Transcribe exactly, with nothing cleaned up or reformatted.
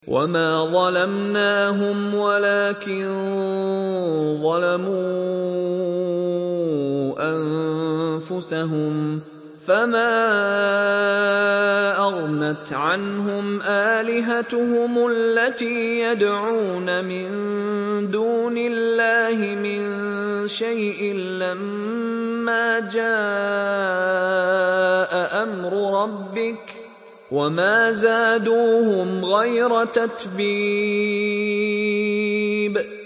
وما ظلمناهم ولكن ظلموا أنفسهم فما أغنت عنهم آلهتهم التي يدعون من دون الله من شيء لما جاء أمر ربك وما زادوهم غير تتبيب.